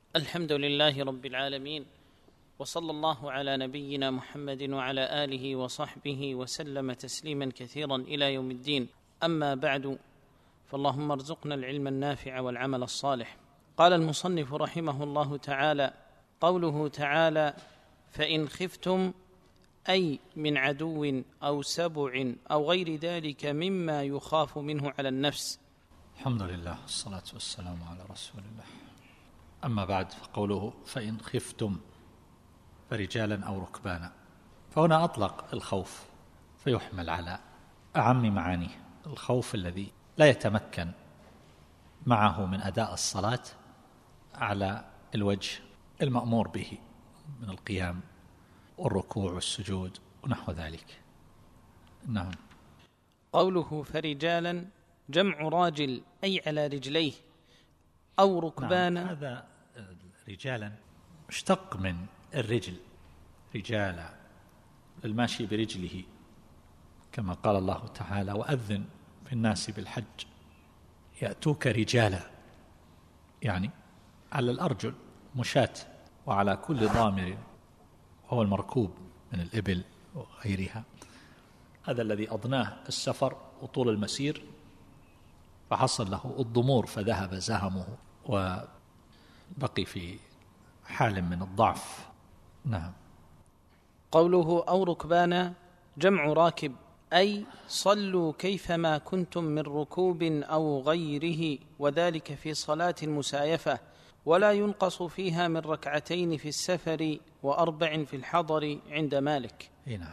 الحمد لله رب العالمين، وصلى الله على نبينا محمد وعلى آله وصحبه وسلم تسليما كثيرا إلى يوم الدين. أما بعد، فاللهم ارزقنا العلم النافع والعمل الصالح. قال المصنف رحمه الله تعالى: قوله تعالى: فإن خفتم، أي من عدو أو سبع أو غير ذلك مما يخاف منه على النفس. الحمد لله والصلاة والسلام على رسول الله. أما بعد، فقوله فإن خفتم فرجالا أو ركبانا، فهنا أطلق الخوف فيحمل على أعم معانيه، الخوف الذي لا يتمكن معه من أداء الصلاة على الوجه المأمور به من القيام والركوع والسجود ونحو ذلك. نعم. قوله فرجالا جمع راجل، أي على رجليه، أو ركبانا. نعم، هذا رجالا مشتق من الرجل، رجالا الماشي برجله، كما قال الله تعالى: وأذن في الناس بالحج يأتوك رجالا، يعني على الأرجل مشاة، وعلى كل ضامر وهو المركوب من الإبل وغيرها. هذا الذي أضناه السفر وطول المسير، فحصل له الضمور فذهب زهمه وبقي في حال من الضعف. نعم. قوله أو ركبانا جمع راكب، أي صلوا كيفما كنتم من ركوب أو غيره، وذلك في صلاة المسايفة، ولا ينقص فيها من ركعتين في السفر و4 في الحضر عند مالك. نعم.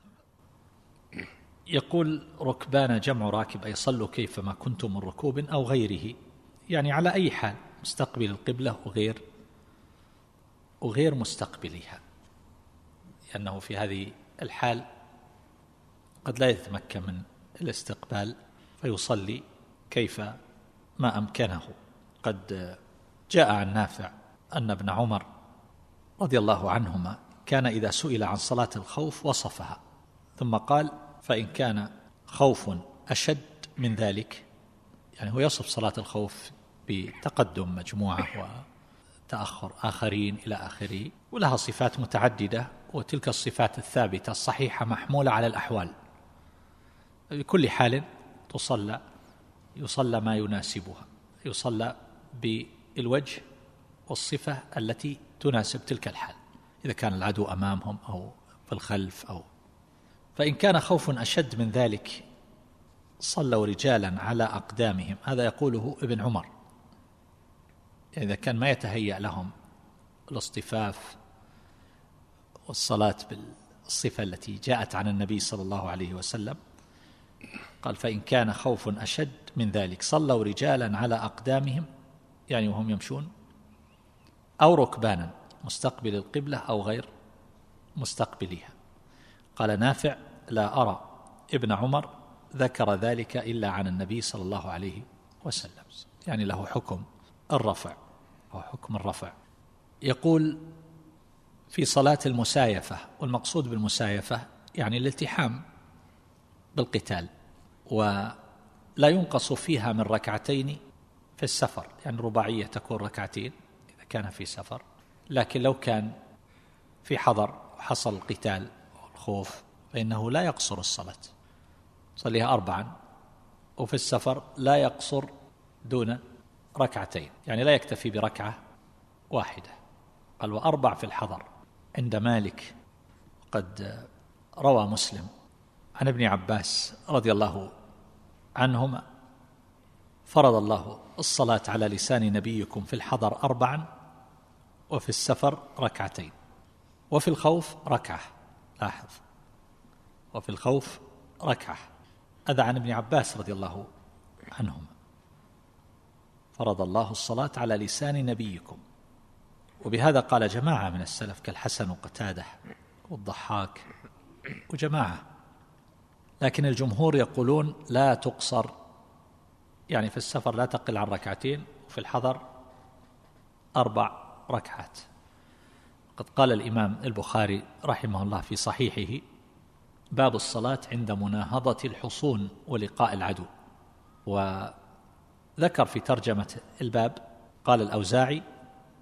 يقول ركبان جمع راكب، أي صلوا كيفما كنتم من ركوب أو غيره، يعني على أي حال، مستقبل القبلة وغير مستقبلها، لأنه في هذه الحال قد لا يتمكن من الاستقبال فيصلي كيف ما أمكنه. قد جاء عن نافع أن ابن عمر رضي الله عنهما كان إذا سئل عن صلاة الخوف وصفها، ثم قال: فإن كان خوف أشد من ذلك، يعني هو يصف صلاة الخوف بتقدم مجموعة وتأخر آخرين إلى آخره، ولها صفات متعددة، وتلك الصفات الثابتة الصحيحة محمولة على الأحوال، بكل حال يصلى ما يناسبها، يصلى بالوجه والصفة التي تناسب تلك الحال، إذا كان العدو أمامهم أو في الخلف فإن كان خوف أشد من ذلك صلوا رجالا على أقدامهم. هذا يقوله ابن عمر، يعني إذا كان ما يتهيأ لهم الاصطفاف والصلاة بالصفة التي جاءت عن النبي صلى الله عليه وسلم، قال: فإن كان خوف أشد من ذلك صلوا رجالا على أقدامهم، يعني وهم يمشون، أو ركبانا مستقبل القبلة أو غير مستقبلها. قال نافع: لا أرى ابن عمر ذكر ذلك إلا عن النبي صلى الله عليه وسلم، يعني له حكم الرفع. يقول: في صلاة المسايفة، والمقصود بالمسايفة يعني الالتحام بالقتال، ولا ينقص فيها من ركعتين في السفر، يعني الرباعية تكون ركعتين إذا كان في سفر، لكن لو كان في حضر وحصل القتال والخوف فإنه لا يقصر الصلاة، صليها 4، وفي السفر لا يقصر دون ركعتين، يعني لا يكتفي بركعة واحدة. قال: و4 في الحضر عند مالك. قد روى مسلم عن ابن عباس رضي الله عنهما: فرض الله الصلاة على لسان نبيكم في الحضر 4، وفي السفر 2، وفي الخوف 1. لاحظ، وفي الخوف 1. هذا عن ابن عباس رضي الله عنهما: فرض الله الصلاة على لسان نبيكم. وبهذا قال جماعة من السلف كالحسن وقتادة والضحاك وجماعة، لكن الجمهور يقولون لا تقصر، يعني في السفر لا تقل عن 2، وفي الحضر 4 ركعات. قد قال الإمام البخاري رحمه الله في صحيحه: باب الصلاة عند مناهضة الحصون ولقاء العدو. وذكر في ترجمة الباب قال الأوزاعي: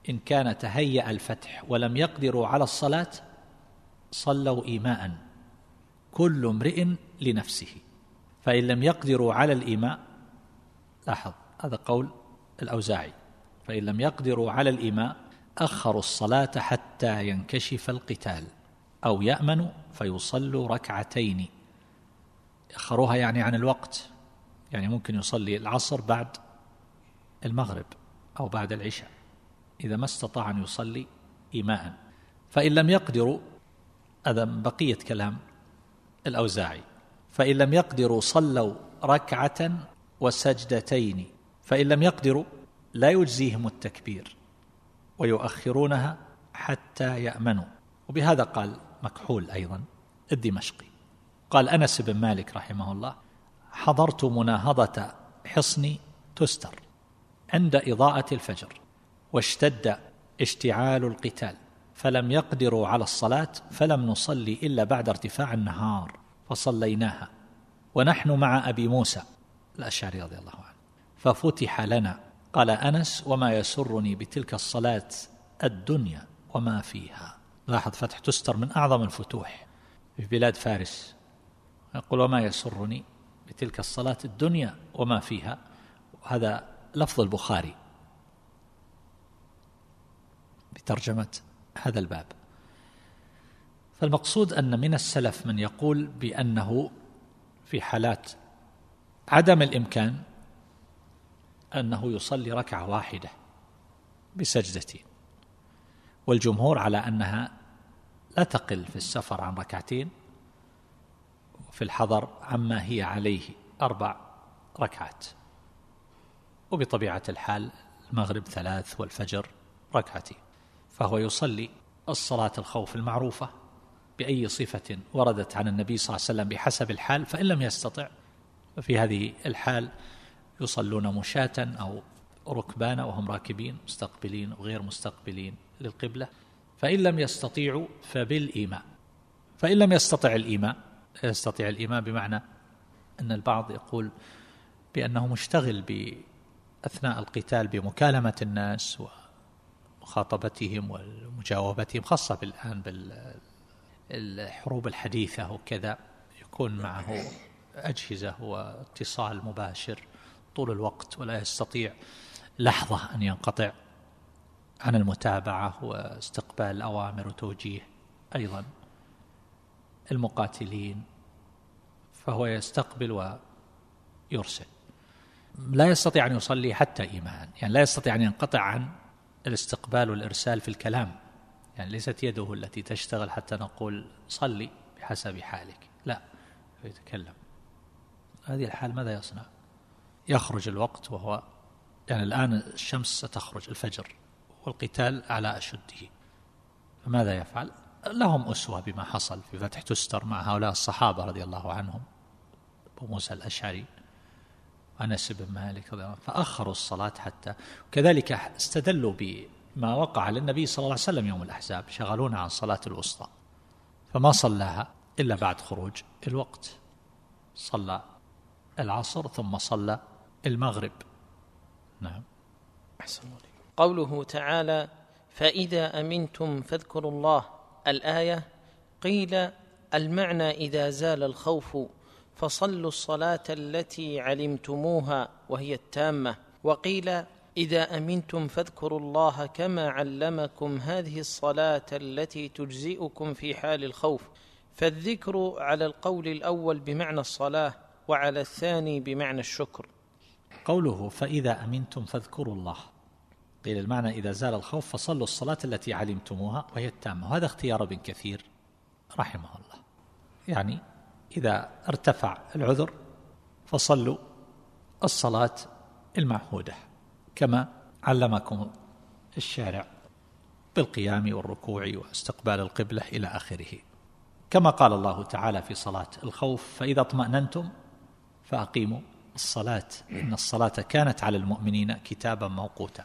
إن كان تهيأ الفتح ولم يقدروا على الصلاة صلوا إيماء كل امرئ لنفسه، فإن لم يقدروا على الإيماء، لاحظ هذا قول الأوزاعي، فإن لم يقدروا على الإيماء أخروا الصلاة حتى ينكشف القتال أو يأمنوا فيصلوا ركعتين. أخروها يعني عن الوقت، يعني ممكن يصلي العصر بعد المغرب أو بعد العشاء إذا ما استطاع أن يصلي إيماء. فإن لم يقدروا، هذا بقية كلام الأوزاعي، فإن لم يقدروا صلوا ركعة وسجدتين، فإن لم يقدروا لا يجزيهم التكبير ويؤخرونها حتى يأمنوا. وبهذا قال مكحول أيضا الدمشقي، قال أنس بن مالك رحمه الله: حضرت مناهضة حصن تستر عند إضاءة الفجر واشتد اشتعال القتال فلم يقدروا على الصلاة فلم نصلي إلا بعد ارتفاع النهار فصليناها ونحن مع أبي موسى الأشعري رضي الله عنه ففتح لنا. قال أنس: وما يسرني بتلك الصلاة الدنيا وما فيها. لاحظ فتح تستر من أعظم الفتوح في بلاد فارس، يقول: وما يسرني بتلك الصلاة الدنيا وما فيها. هذا لفظ البخاري بترجمة هذا الباب. فالمقصود أن من السلف من يقول بأنه في حالات عدم الإمكان أنه يصلي ركعة واحدة بسجدتين، والجمهور على أنها لا تقل في السفر عن ركعتين وفي الحضر عما هي عليه 4 ركعات، وبطبيعة الحال المغرب 3 والفجر 2، فهو يصلي الصلاة الخوف المعروفة بأي صفة وردت عن النبي صلى الله عليه وسلم بحسب الحال، فإن لم يستطع ففي هذه الحال يصلون مشاة أو ركبانا وهم راكبين مستقبلين وغير مستقبلين للقبلة. فإن لم يستطيعوا فبالإيماء. فإن لم يستطع الإيماء، يستطيع الإيماء بمعنى أن البعض يقول بأنه مشتغل أثناء القتال بمكالمة الناس ومخاطبتهم ومجاوبتهم، خاصة الآن بالحروب الحديثة وكذا، يكون معه أجهزة واتصال مباشر طول الوقت ولا يستطيع لحظة أن ينقطع عن المتابعة واستقبال الأوامر وتوجيه أيضا المقاتلين، فهو يستقبل ويرسل. لا يستطيع أن يصلي حتى إيماء، يعني لا يستطيع أن ينقطع عن الاستقبال والإرسال في الكلام، يعني ليست يده التي تشتغل حتى نقول صلي بحسب حالك، لا، يتكلم. هذه الحال ماذا يصنع؟ يخرج الوقت وهو يعني الآن الشمس ستخرج الفجر والقتال على أشده، فماذا يفعل؟ لهم أسوة بما حصل في فتح تستر مع هؤلاء الصحابة رضي الله عنهم، أبو موسى الأشعري وأنس بن مالك رضي الله عنه، فأخروا الصلاة حتى. كذلك استدلوا بما وقع للنبي صلى الله عليه وسلم يوم الأحزاب، شغلونا عن صلاة الوسطى فما صلاها إلا بعد خروج الوقت، صلى العصر ثم صلى المغرب. نعم. أحسن الله. قوله تعالى: فإذا أمنتم فاذكروا الله، الآية قيل المعنى إذا زال الخوف فصلوا الصلاة التي علمتموها وهي التامة، وقيل إذا أمنتم فاذكروا الله كما علمكم هذه الصلاة التي تجزئكم في حال الخوف، فالذكر على القول الأول بمعنى الصلاة وعلى الثاني بمعنى الشكر. قوله فإذا أمنتم فاذكروا الله، قيل المعنى إذا زال الخوف فصلوا الصلاة التي علمتموها وهي التامة، وهذا اختيار ابن كثير رحمه الله، يعني إذا ارتفع العذر فصلوا الصلاة المعهودة كما علمكم الشارع بالقيام والركوع واستقبال القبلة إلى آخره، كما قال الله تعالى في صلاة الخوف: فإذا اطمأننتم فأقيموا الصلاة إن الصلاة كانت على المؤمنين كتابا موقوتا،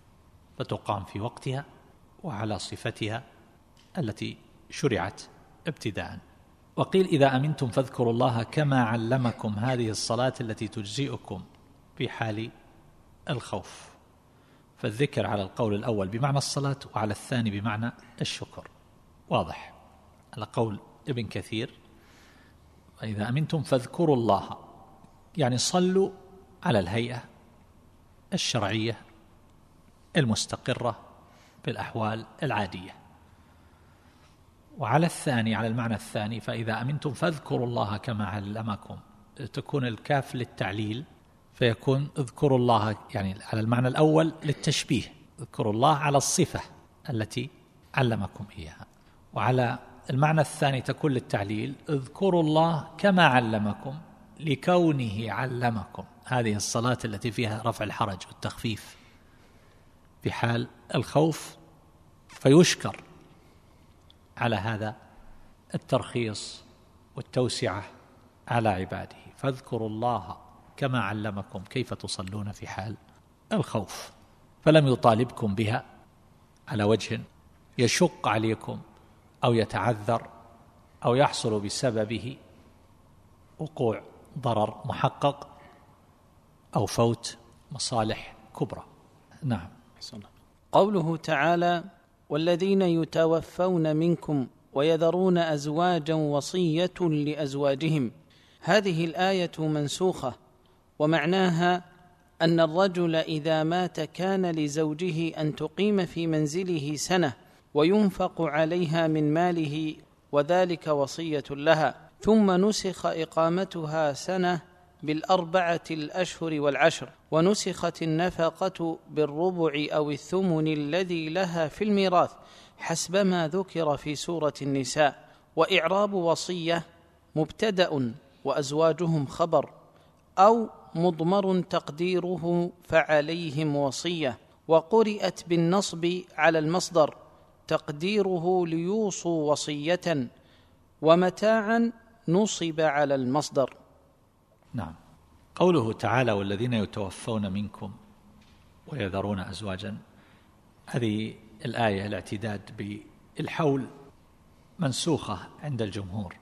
فتقام في وقتها وعلى صفتها التي شرعت ابتداء. وقيل إذا أمنتم فاذكروا الله كما علمكم هذه الصلاة التي تجزئكم في حال الخوف، فالذكر على القول الأول بمعنى الصلاة، وعلى الثاني بمعنى الشكر. واضح؟ على قول ابن كثير: فإذا أمنتم فاذكروا الله، يعني صلوا على الهيئة الشرعية المستقرة بالأحوال العادية. وعلى الثاني، على المعنى الثاني: فإذا أمنتم فاذكروا الله كما علمكم، تكون الكاف للتعليل، فيكون اذكروا الله، يعني على المعنى الأول للتشبيه، اذكروا الله على الصفة التي علمكم إياها. وعلى المعنى الثاني تكون للتعليل: اذكروا الله كما علمكم لكونه علمكم. هذه الصلاة التي فيها رفع الحرج والتخفيف في حال الخوف، فيشكر على هذا الترخيص والتوسعة على عباده. فاذكروا الله كما علمكم كيف تصلون في حال الخوف، فلم يطالبكم بها على وجه يشق عليكم أو يتعذر أو يحصل بسببه وقوع ضرر محقق أو فوت مصالح كبرى. نعم. قوله تعالى: والذين يتوفون منكم ويذرون أزواجا وصية لأزواجهم، هذه الآية منسوخة، ومعناها أن الرجل إذا مات كان لزوجه أن تقيم في منزله سنة وينفق عليها من ماله، وذلك وصية لها، ثم نسخ إقامتها سنة بالأربعة الأشهر والعشر، ونسخت النفقة بالربع أو الثمن الذي لها في الميراث حسب ما ذكر في سورة النساء. وإعراب وصية مبتدأ وأزواجهم خبر، أو مضمر تقديره فعليهم وصية، وقرئت بالنصب على المصدر تقديره ليوصوا وصية، ومتاعا نصب على المصدر. نعم. قوله تعالى: والذين يتوفون منكم ويذرون أزواجا، هذه الآية الاعتداد بالحول منسوخة عند الجمهور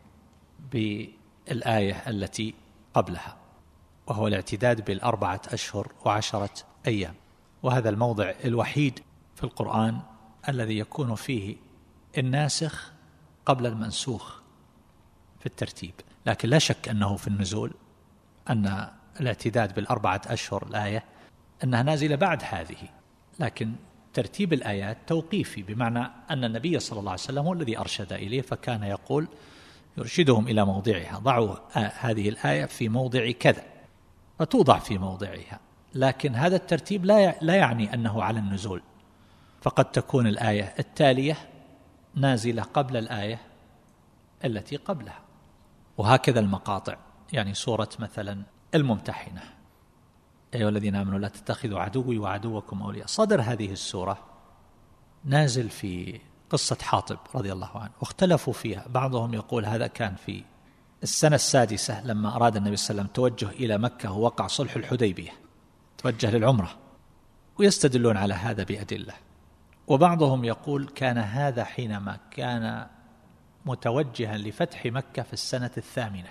بالآية التي قبلها، وهو الاعتداد بالأربعة أشهر وعشرة أيام. وهذا الموضع الوحيد في القرآن الذي يكون فيه الناسخ قبل المنسوخ في الترتيب. لكن لا شك أنه في النزول أن الاعتداد بالأربعة أشهر الآية أنها نازلة بعد هذه، لكن ترتيب الآيات توقيفي، بمعنى أن النبي صلى الله عليه وسلم هو الذي أرشد إليه، فكان يقول يرشدهم إلى موضعها: ضعوا هذه الآية في موضع كذا، فتوضع في موضعها. لكن هذا الترتيب لا يعني أنه على النزول، فقد تكون الآية التالية نازلة قبل الآية التي قبلها. وهكذا المقاطع، يعني سورة مثلا الممتحنة: يا أيها الذين آمنوا لا تتخذوا عدوي وعدوكم أولياء، صدر هذه السورة نازل في قصة حاطب رضي الله عنه، واختلفوا فيها. بعضهم يقول هذا كان في السنة السادسة لما أراد النبي صلى الله عليه وسلم توجه إلى مكة ووقع صلح الحديبية، توجه للعمرة، ويستدلون على هذا بأدلة. وبعضهم يقول كان هذا حينما كان متوجها لفتح مكة في السنة الثامنة.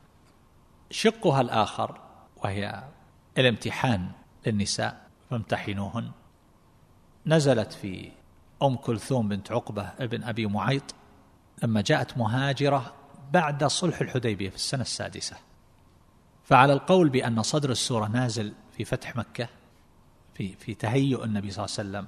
شقها الآخر وهي الامتحان للنساء فامتحنوهن، نزلت في أم كلثوم بنت عقبة ابن أبي معيط لما جاءت مهاجرة بعد صلح الحديبية في السنة السادسة. فعلى القول بأن صدر السورة نازل في فتح مكة، في تهيؤ النبي صلى الله عليه وسلم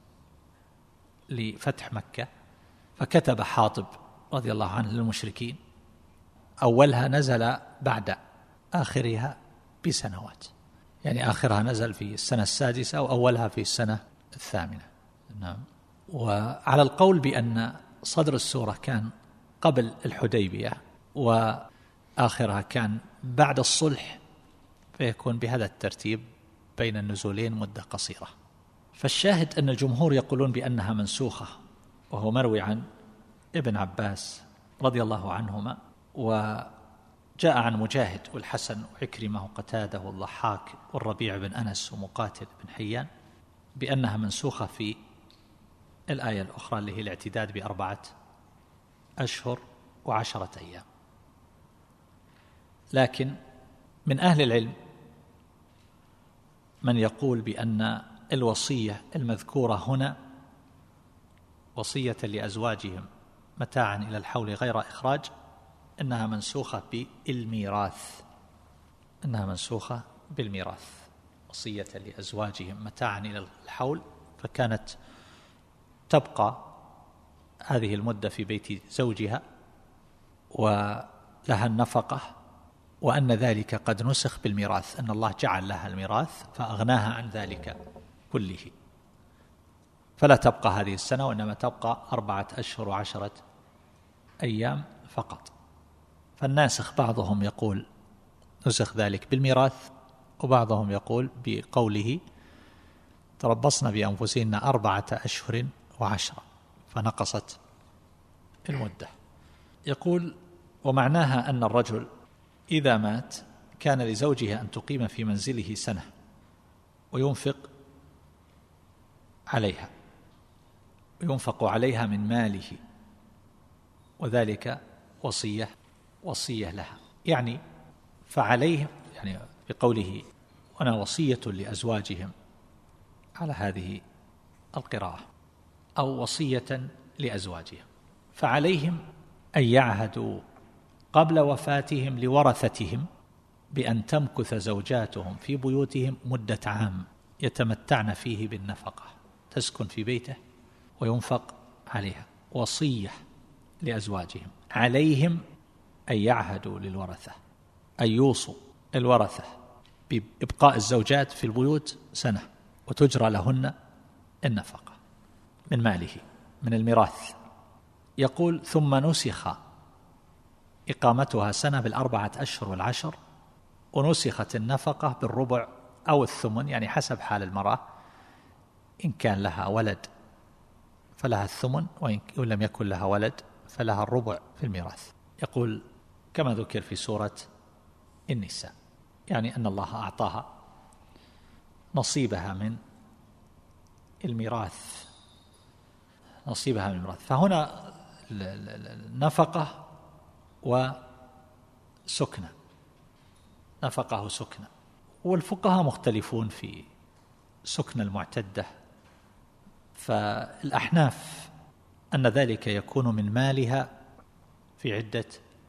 لفتح مكة، فكتب حاطب رضي الله عنه للمشركين: أولها نزل بعد آخرها بسنوات، يعني آخرها نزل في السنة السادسة وأولها في السنة الثامنة. نعم. وعلى القول بأن صدر السورة كان قبل الحديبية وآخرها كان بعد الصلح، فيكون بهذا الترتيب بين النزولين مدة قصيرة. فالشاهد أن الجمهور يقولون بأنها منسوخة، وهو مروي عن ابن عباس رضي الله عنهما، وجاء عن مجاهد والحسن وعكرمة وقتادة والضحاك والربيع بن أنس ومقاتل بن حيان بأنها منسوخة في الآية الأخرى اللي هي الاعتداد ب4 أشهر و10 أيام. لكن من أهل العلم من يقول بأن الوصية المذكورة هنا وصية لأزواجهم متاعا إلى الحول غير إخراج إنها منسوخة بالميراث، إنها منسوخة بالميراث. وصية لأزواجهم متاعا إلى الحول، فكانت تبقى هذه المدة في بيت زوجها ولها النفقة، وأن ذلك قد نسخ بالميراث، أن الله جعل لها الميراث فأغناها عن ذلك كله، فلا تبقى هذه السنة، وإنما تبقى 4 أشهر و10 أيام فقط. فالناسخ بعضهم يقول نسخ ذلك بالميراث، وبعضهم يقول بقوله تربصن بأنفسهن 4 أشهر و10 فنقصت المدة. يقول ومعناها أن الرجل إذا مات كان لزوجها أن تقيم في منزله سنة وينفق عليها، وينفق عليها من ماله، وذلك وصية لها. يعني فعليهم، يعني بقوله وأنا وصية لأزواجهم على هذه القراءة، أو وصية لأزواجهم، فعليهم أن يعهدوا قبل وفاتهم لورثتهم بأن تمكث زوجاتهم في بيوتهم مدة عام يتمتعن فيه بالنفقة، تسكن في بيته وينفق عليها. وصية لأزواجهم، عليهم أن يعهدوا للورثة، أن يوصوا الورثة بإبقاء الزوجات في البيوت سنة وتجرى لهن النفقة من ماله من الميراث. يقول ثم نسخ إقامتها سنة ب4 أشهر و10، ونسخت النفقة بالربع أو الثمن، يعني حسب حال المرأة، إن كان لها ولد فلها الثمن، وإن لم يكن لها ولد فلها الربع في الميراث. يقول كما ذكر في سورة النساء، يعني أن الله أعطاها نصيبها من الميراث، نصيبها من الميراث. فهنا النفقة وسكنة، نفقة وسكنة. والفقهاء مختلفون في سكن المعتدة، فالأحناف أن ذلك يكون من مالها في عدة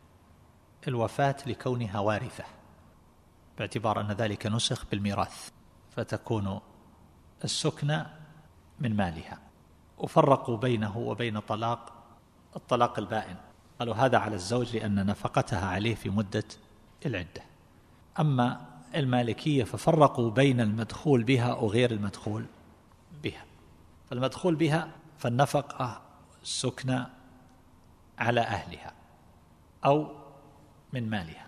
الوفاة لكونها وارثة، باعتبار أن ذلك نسخ بالميراث، فتكون السكنة من مالها. وفرقوا بينه وبين الطلاق البائن، قالوا هذا على الزوج لأن نفقتها عليه في مدة العدة. أما المالكية ففرقوا بين المدخول بها وغير المدخول بها. فالمدخول بها فالنفقة السكنة على أهلها أو من مالها،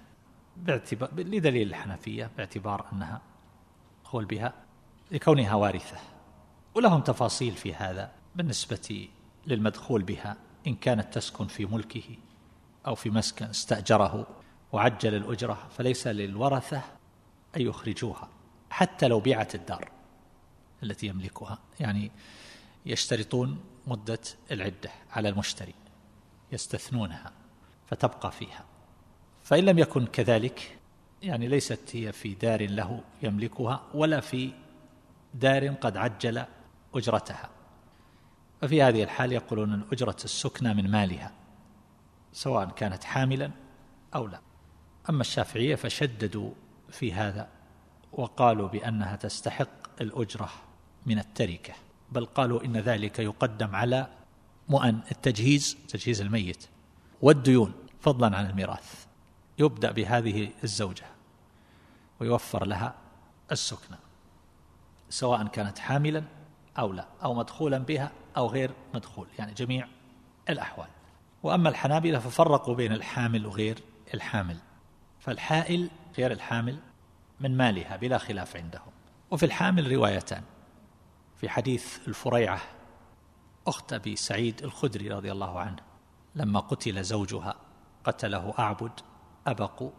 لدليل الحنفية باعتبار أنها مدخول بها لكونها وارثة. ولهم تفاصيل في هذا بالنسبة للمدخول بها، إن كانت تسكن في ملكه أو في مسكن استأجره وعجل الأجرة فليس للورثة أن يخرجوها حتى لو بيعت الدار التي يملكها، يعني يشترطون مدة العدة على المشتري، يستثنونها فتبقى فيها. فإن لم يكن كذلك، يعني ليست هي في دار له يملكها ولا في دار قد عجل أجرتها، ففي هذه الحال يقولون أن أجرة السكنى من مالها سواء كانت حاملا أو لا. أما الشافعية فشددوا في هذا وقالوا بأنها تستحق الأجرة من التركة، بل قالوا إن ذلك يقدم على مؤن التجهيز، تجهيز الميت، والديون فضلا عن الميراث. يبدأ بهذه الزوجة ويوفر لها السكنى سواء كانت حاملا أو لا، أو مدخولا بها أو غير مدخول، يعني جميع الأحوال. وأما الحنابلة ففرقوا بين الحامل وغير الحامل، فالحائل غير الحامل من مالها بلا خلاف عندهم. وفي الحامل روايتان، في حديث الفريعة أخت أبي سعيد الخدري رضي الله عنه لما قتل زوجها قتله أعبد أبق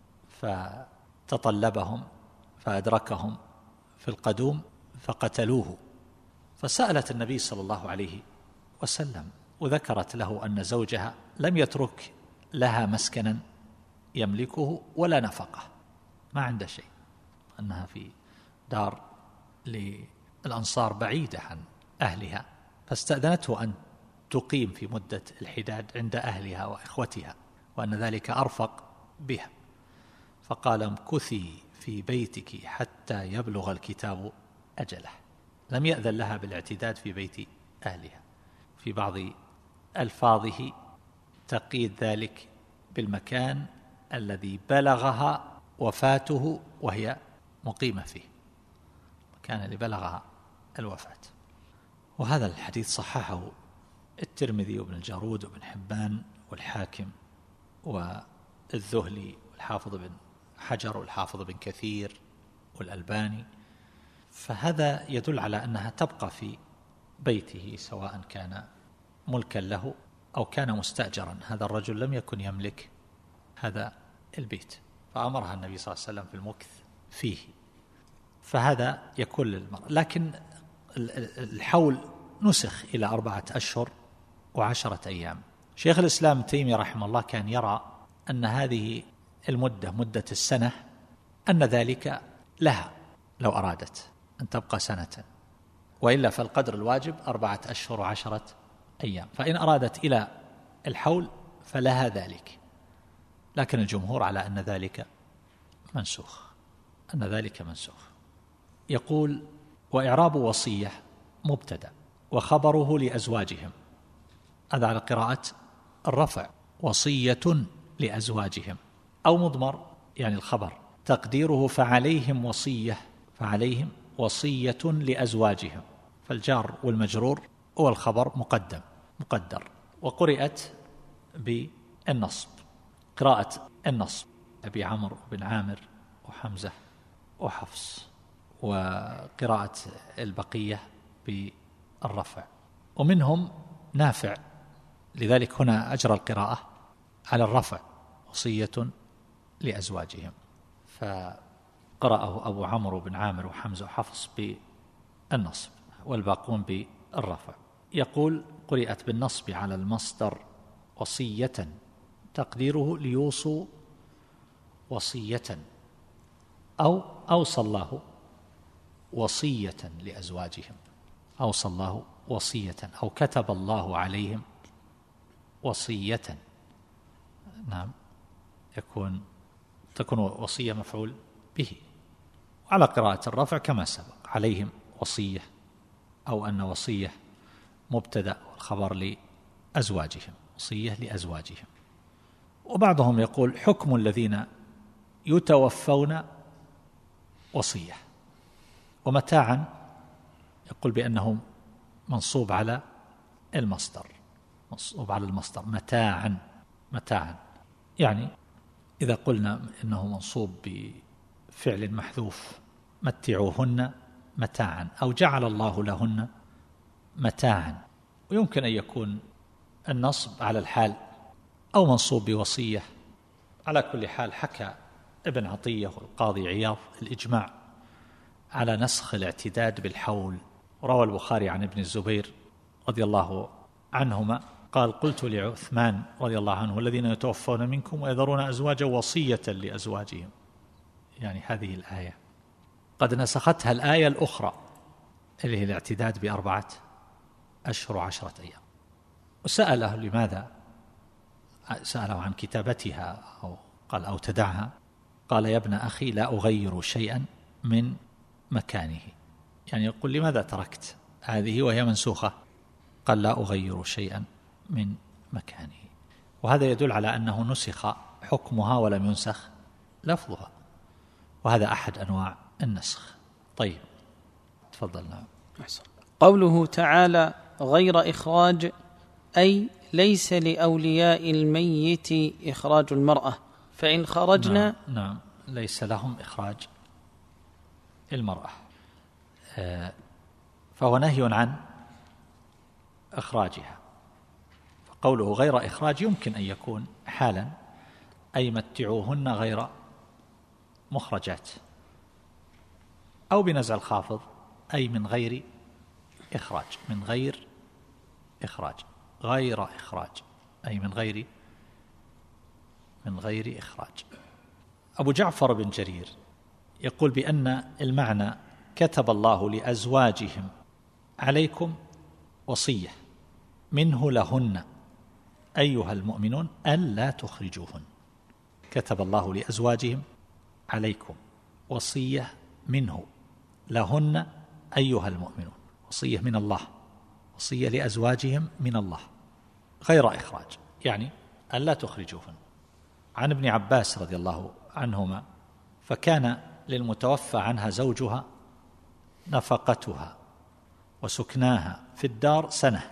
فتطلبهم فأدركهم في القدوم فقتلوه، فسألت النبي صلى الله عليه وسلم وذكرت له أن زوجها لم يترك لها مسكنا يملكه ولا نفقة، ما عنده شيء، أنها في دار الأنصار بعيدة عن أهلها، فاستأذنته أن تقيم في مدة الحداد عند أهلها وإخوتها، وأن ذلك أرفق بها، فقال امكثي في بيتك حتى يبلغ الكتاب أجله. لم يأذن لها بالاعتداد في بيت أهلها. في بعض ألفاظه تقييد ذلك بالمكان الذي بلغها وفاته وهي مقيمة فيه، المكان اللي بلغها الوفاة. وهذا الحديث صححه الترمذي وابن الجارود وابن حبان والحاكم والذهلي والحافظ بن حجر والحافظ بن كثير والألباني، فهذا يدل على أنها تبقى في بيته سواء كان ملكا له أو كان مستأجرا. هذا الرجل لم يكن يملك هذا البيت، فأمرها النبي صلى الله عليه وسلم في المكث فيه، فهذا يكون للمرأة. لكن الحول نسخ إلى 4 أشهر و10 أيام. شيخ الإسلام تيمية رحمه الله كان يرى أن هذه المدة، مدة السنة، أن ذلك لها لو أرادت أن تبقى سنة، وإلا فالقدر الواجب 4 أشهر و10 أيام، فإن أرادت إلى الحول فلها ذلك. لكن الجمهور على أن ذلك منسوخ، أن ذلك منسوخ. يقول: وإعراب وصية مبتدأ وخبره لأزواجهم، هذا على قراءة الرفع، وصية لأزواجهم، أو مضمر يعني الخبر، تقديره فعليهم وصية، فعليهم وصية لأزواجهم، فالجار والمجرور والخبر مقدر. وقرأت بالنصب، قراءة النصب أبي عمرو بن عامر وحمزة وحفص، وقراءة البقية بالرفع، ومنهم نافع، لذلك هنا أجرى القراءة على الرفع، وصية لأزواجهم، فقرأه أبو عمرو بن عامر وحمزة وحفص بالنصب والباقون بالرفع. يقول: قرأت بالنصب على المصدر وصية، تقديره ليوصوا وصية، أو أوصى الله وصية لأزواجهم، أوصى الله وصية، أو كتب الله عليهم وصية. نعم، تكون وصية مفعول به. وعلى قراءة الرفع كما سبق، عليهم وصية، أو أن وصية مبتدأ والخبر لأزواجهم، وصية لأزواجهم. وبعضهم يقول: حكم الذين يتوفون وصية، ومتاعا يقول بأنه منصوب على المصدر، متاعا، يعني إذا قلنا إنه منصوب بفعل محذوف متعوهن متاعا، أو جعل الله لهن متاعا. ويمكن أن يكون النصب على الحال أو منصوب بوصية. على كل حال حكى ابن عطية والقاضي عياض الإجماع على نسخ الاعتداد بالحول. روى البخاري عن ابن الزبير رضي الله عنهما قال: قلت لعثمان رضي الله عنه: الذين يتوفون منكم ويذرون أزواجا وصية لأزواجهم، يعني هذه الآية قد نسختها الآية الأخرى اللي هي الاعتداد ب4 أشهر و10 أيام. وسأله لماذا، سأله عن كتابتها، أو قال: أو تدعها. قال: يا ابن أخي لا أغير شيئا من مكانه، يعني يقول: لماذا تركت هذه وهي منسوخة؟ قال: لا أغير شيئا من مكانه. وهذا يدل على أنه نسخ حكمها ولم ينسخ لفظها، وهذا أحد أنواع النسخ. طيب، تفضلنا. قوله تعالى: غير إخراج، أي ليس لأولياء الميت إخراج المرأة، فإن خرجنا. نعم، ليس لهم إخراج المرأة، فهو نهي عن إخراجها. فقوله غير إخراج يمكن أن يكون حالا، أي متعوهن غير مخرجات، أو بنزع الخافض، أي من غير إخراج، غير إخراج، أي من غير إخراج. أبو جعفر بن جرير يقول بأن المعنى كتب الله لأزواجهم عليكم وصية منه لهن أيها المؤمنون ألا تخرجوهن. كتب الله لأزواجهم عليكم وصية منه لهن أيها المؤمنون، وصية من الله، وصية لأزواجهم من الله غير إخراج، يعني ألا تخرجوهن. عن ابن عباس رضي الله عنهما: فكان للمتوفى عنها زوجها نفقتها وسكناها في الدار سنة،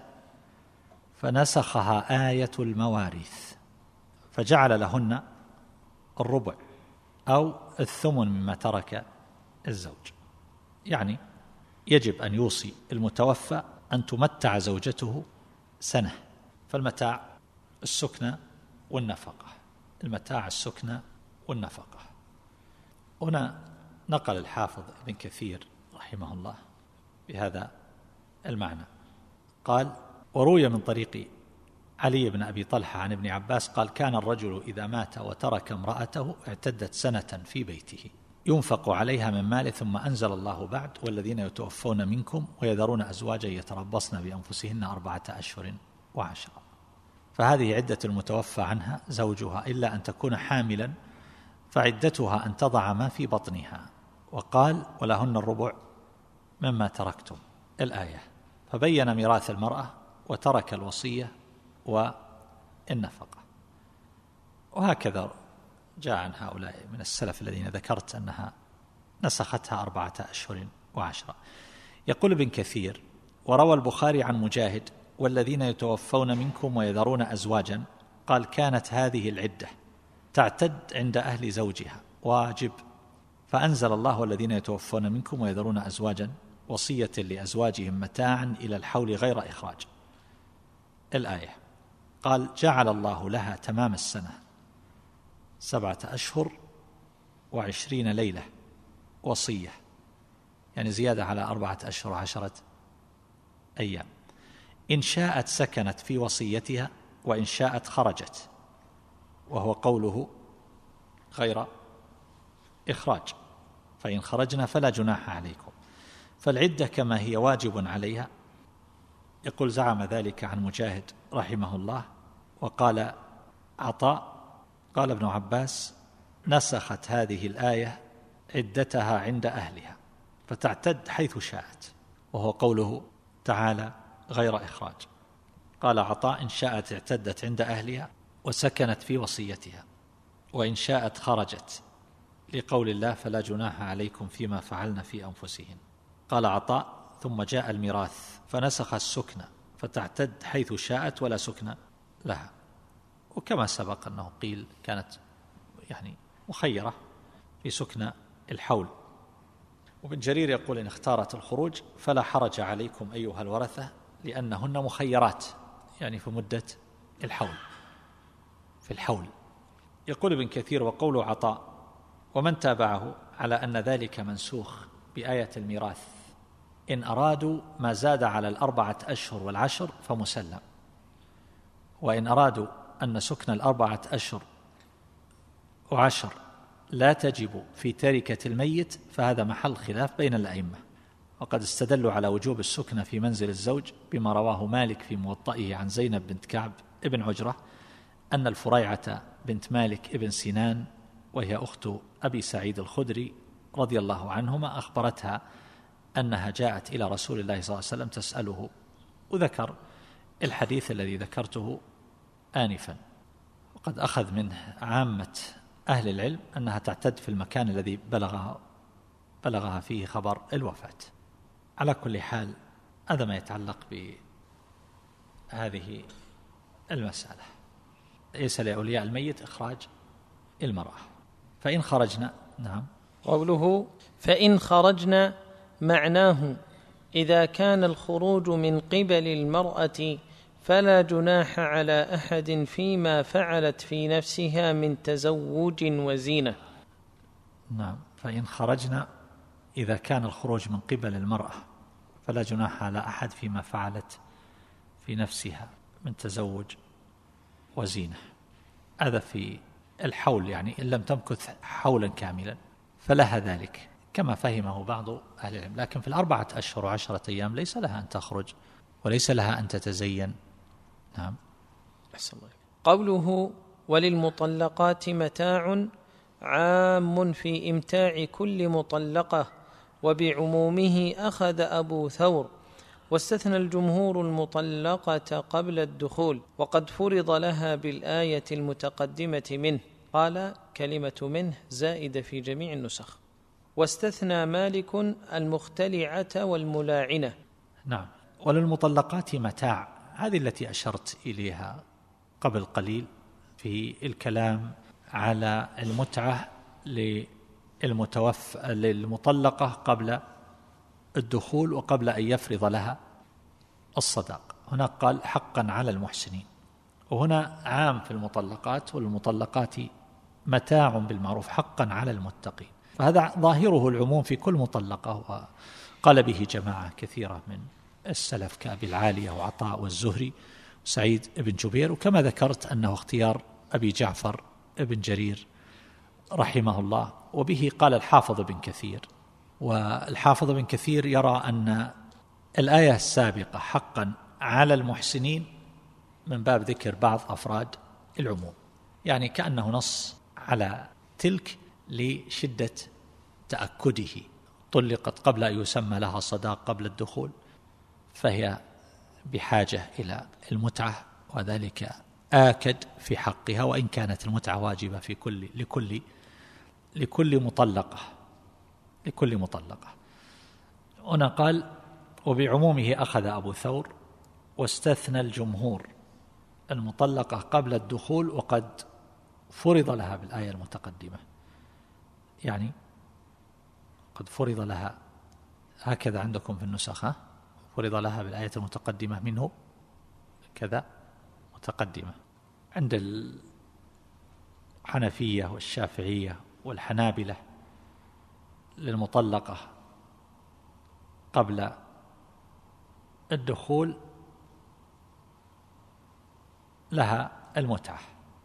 فنسخها آية المواريث فجعل لهن الربع أو الثمن مما ترك الزوج. يعني يجب أن يوصي المتوفى أن تمتع زوجته سنة، فالمتاع السكنى والنفقة، المتاع السكنى والنفقة. هنا نقل الحافظ ابن كثير رحمه الله بهذا المعنى، قال: وروي من طريق علي بن أبي طلحة عن ابن عباس قال: كان الرجل إذا مات وترك امرأته اعتدت سنة في بيته ينفق عليها من ماله، ثم أنزل الله بعد: والذين يتوفون منكم ويذرون أزواجا يتربصن بأنفسهن 4 أشهر و10. فهذه عدة المتوفى عنها زوجها، إلا أن تكون حاملا فعدتها أن تضع ما في بطنها. وقال: ولهن الربع مما تركتم، الآية. فبين ميراث المرأة وترك الوصية والنفقة. وهكذا جاء عن هؤلاء من السلف الذين ذكرت أنها نسختها 4 أشهر و10. يقول ابن كثير: وروى البخاري عن مجاهد: والذين يتوفون منكم ويذرون أزواجا، قال: كانت هذه العدة تعتد عند أهل زوجها واجب، فأنزل الله: والذين يتوفون منكم ويذرون أزواجا وصية لأزواجهم متاعا إلى الحول غير إخراج، الآية. قال: جعل الله لها تمام السنة 7 أشهر و20 ليلة وصية، يعني زيادة على 4 أشهر و10 أيام. إن شاءت سكنت في وصيتها وإن شاءت خرجت، وهو قوله غير إخراج، فإن خرجنا فلا جناح عليكم. فالعدة كما هي واجب عليها. يقول: زعم ذلك عن مجاهد رحمه الله. وقال عطاء: قال ابن عباس: نسخت هذه الآية عدتها عند أهلها فتعتد حيث شاءت، وهو قوله تعالى غير إخراج. قال عطاء: إن شاءت اعتدت عند أهلها وسكنت في وصيتها، وإن شاءت خرجت، لقول الله: فلا جناح عليكم فيما فعلن في أنفسهن. قال عطاء: ثم جاء الميراث فنسخ السكن فتعتد حيث شاءت ولا سكن لها. وكما سبق أنه قيل كانت يعني مخيرة في سكن الحول. وابن جرير يقول: إن اختارت الخروج فلا حرج عليكم أيها الورثة، لأنهن مخيرات، يعني في مدة الحول، في الحول. يقول ابن كثير: وقول عطاء ومن تابعه على أن ذلك منسوخ بآية الميراث، إن أرادوا ما زاد على 4 أشهر و10 فمسلم، وإن أرادوا أن سكن 4 أشهر و10 لا تجب في تركة الميت فهذا محل خلاف بين الأئمة. وقد استدلوا على وجوب السكن في منزل الزوج بما رواه مالك في موطئه عن زينب بنت كعب ابن عجرة أن الفريعة بنت مالك ابن سنان، وهي أخت أبي سعيد الخدري رضي الله عنهما، أخبرتها أنها جاءت إلى رسول الله صلى الله عليه وسلم تسأله، وذكر الحديث الذي ذكرته آنفا. وقد أخذ منه عامة أهل العلم أنها تعتد في المكان الذي بلغها فيه خبر الوفاة. على كل حال هذا ما يتعلق بهذه المسألة. ليس لأولياء الميت إخراج المرأة. فإن خرجنا، نعم، قوله فإن خرجنا معناه إذا كان الخروج من قبل المرأة فلا جناح على أحد فيما فعلت في نفسها من تزوج وزينة. نعم، فإن خرجنا إذا كان الخروج من قبل المرأة فلا جناح على أحد فيما فعلت في نفسها من تزوج وزينة. هذا في الحول، يعني إن لم تمكث حولا كاملا فلها ذلك، كما فهمه بعض أهل العلم. لكن في 4 أشهر و10 أيام ليس لها أن تخرج وليس لها أن تتزين. نعم. قوله وللمطلقات متاع عام في إمتاع كل مطلقة، وبعمومه أخذ أبو ثور، واستثنى الجمهور المطلقة قبل الدخول، وقد فرض لها بالآية المتقدمة منه. قال كلمة منه زائدة في جميع النسخ. واستثنى مالك المختلعة والملاعنة. نعم. وللمطلقات متاع، هذه التي أشرت إليها قبل قليل في الكلام على المتعة للمطلقة قبل الدخول وقبل أن يفرض لها الصداق. هنا قال حقا على المحسنين، وهنا عام في المطلقات، والمطلقات متاع بالمعروف حقا على المتقين، فهذا ظاهره العموم في كل مطلقة، وقال به جماعة كثيرة من السلف كأبي العالية وعطاء والزهري وسعيد بن جبير، وكما ذكرت أنه اختيار أبي جعفر بن جرير رحمه الله. وبه قال الحافظ بن كثير، والحافظ بن كثير يرى أن الآية السابقة حقا على المحسنين من باب ذكر بعض أفراد العموم، يعني كأنه نص على تلك لشدة تأكده. طلقت قبل أن يسمى لها صداق قبل الدخول، فهي بحاجة إلى المتعة، وذلك آكد في حقها، وإن كانت المتعة واجبة في لكل مطلقة. هنا قال وبعمومه أخذ أبو ثور، واستثنى الجمهور المطلقة قبل الدخول وقد فرض لها بالآية المتقدمة، يعني قد فرض لها، هكذا عندكم في النسخة، فرض لها بالآية المتقدمة منه كذا متقدمة. عند الحنفية والشافعية والحنابلة للمطلقة قبل الدخول لها المتعة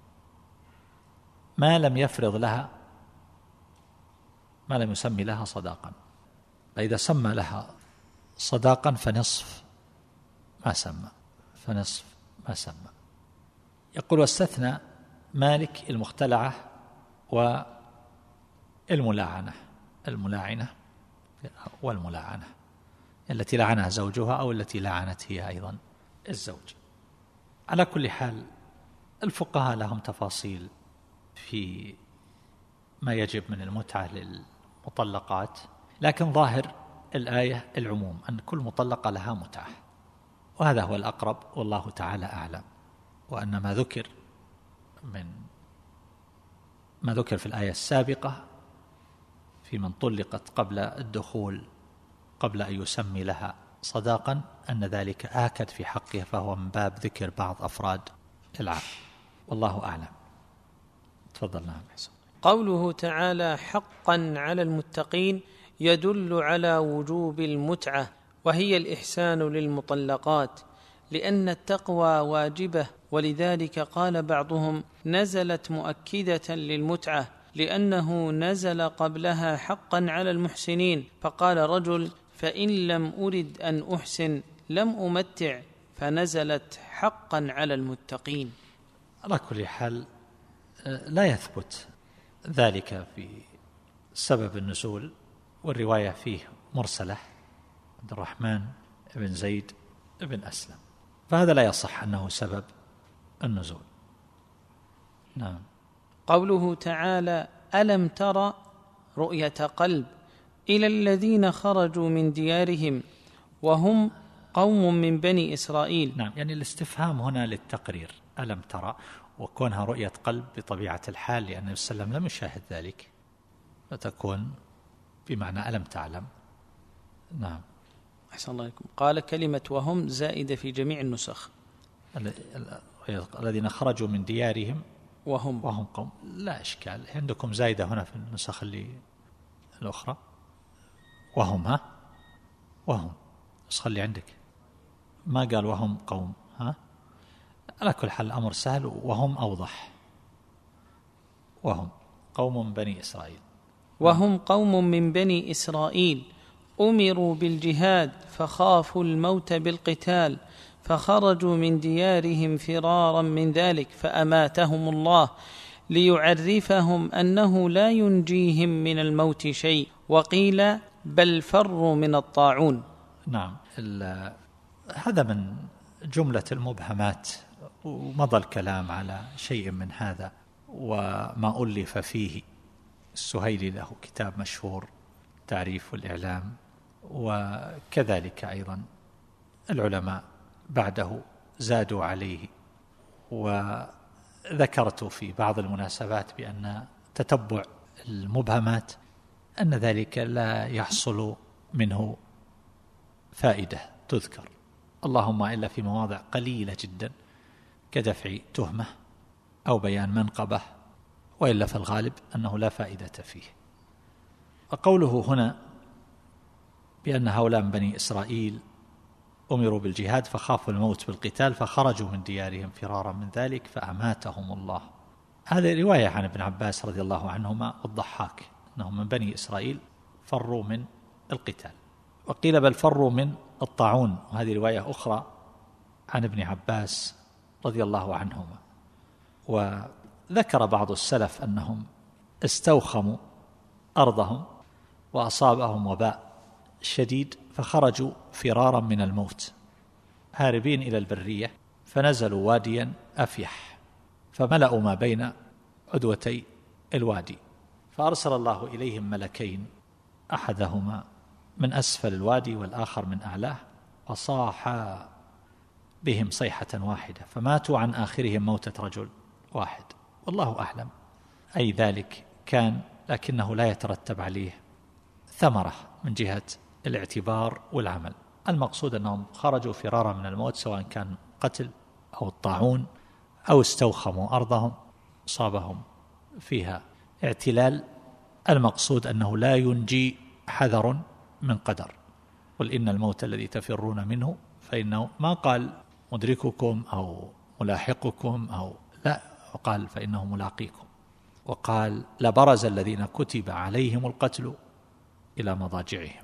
ما لم يفرض لها، ما لم يسمي لها صداقا. فإذا سمى لها صداقا فنصف ما سمى. يقول واستثنى مالك المختلعة والملاعنة والملاعنة التي لعنها زوجها أو التي لعنت هي أيضا الزوج. على كل حال الفقهاء لهم تفاصيل في ما يجب من المتعة للمطلقات، لكن ظاهر الآية العموم أن كل مطلقة لها متعة، وهذا هو الأقرب والله تعالى أعلم. وأن ما ذكر في الآية السابقة في من طلقت قبل الدخول قبل أن يسمي لها صداقا أن ذلك آكد في حقها، فهو من باب ذكر بعض أفراد العام، والله أعلم. تفضل. نعم. قوله تعالى حقا على المتقين يدل على وجوب المتعة، وهي الإحسان للمطلقات، لأن التقوى واجبة، ولذلك قال بعضهم نزلت مؤكدة للمتعة لأنه نزل قبلها حقا على المحسنين، فقال رجل فإن لم أرد أن أحسن لم أمتع، فنزلت حقا على المتقين. على كل حال لا يثبت ذلك في سبب النزول، والرواية فيه مرسلة عبد الرحمن بن زيد بن أسلم، فهذا لا يصح أنه سبب النزول. نعم. قوله تعالى ألم تر رؤية قلب إلى الذين خرجوا من ديارهم وهم قوم من بني إسرائيل. نعم، يعني الاستفهام هنا للتقرير، ألم ترى، وكونها رؤية قلب بطبيعة الحال لأن النبي صلى الله عليه وسلم لم يشاهد ذلك، فتكون بمعنى ألم تعلم. نعم. أحسن الله عليكم. قال كلمة وهم زائدة في جميع النسخ. الذين خرجوا من ديارهم وهم قوم، لا إشكال. عندكم زايدة هنا في النسخ الأخرى وهم، وهم النسخة اللي عندك ما قال وهم قوم، على كل حال الأمر سهل، وهم أوضح، وهم قوم من بني إسرائيل، وهم قوم من بني إسرائيل أمروا بالجهاد فخافوا الموت بالقتال فخرجوا من ديارهم فرارا من ذلك فأماتهم الله ليعرفهم أنه لا ينجيهم من الموت شيء. وقيل بل فروا من الطاعون. نعم، هذا من جملة المبهمات، ومضى الكلام على شيء من هذا وما ألف فيه. السهيلي له كتاب مشهور تعريف الإعلام، وكذلك أيضا العلماء بعده زادوا عليه. وذكرت في بعض المناسبات بأن تتبع المبهمات أن ذلك لا يحصل منه فائدة تذكر، اللهم إلا في مواضع قليلة جدا كدفع تهمة أو بيان منقبة، وإلا في الغالب أنه لا فائدة فيه. وقوله هنا بأن هؤلاء من بني إسرائيل أمروا بالجهاد فخافوا الموت بالقتال فخرجوا من ديارهم فرارا من ذلك فأماتهم الله، هذه رواية عن ابن عباس رضي الله عنهما والضحاك أنهم من بني إسرائيل فروا من القتال. وقيل بل فروا من الطاعون، وهذه رواية أخرى عن ابن عباس رضي الله عنهما. وذكر بعض السلف أنهم استوخموا أرضهم وأصابهم وباء شديد فخرجوا فرارا من الموت هاربين إلى البرية، فنزلوا واديا أفيح فملأوا ما بين عدوتي الوادي، فأرسل الله إليهم ملكين، أحدهما من أسفل الوادي والآخر من أعلاه، فصاحا بهم صيحة واحدة فماتوا عن آخرهم موتة رجل واحد، والله أعلم أي ذلك كان، لكنه لا يترتب عليه ثمرة من جهة الاعتبار والعمل. المقصود أنهم خرجوا فرارا من الموت، سواء كان قتل أو الطاعون أو استوخموا أرضهم صابهم فيها اعتلال. المقصود أنه لا ينجي حذر من قدر، قل إن الموت الذي تفرون منه فإنه ما قال مدرككم أو ملاحقكم أو لا، وقال فإنه ملاقيكم، وقال لبرز الذين كتب عليهم القتل إلى مضاجعهم.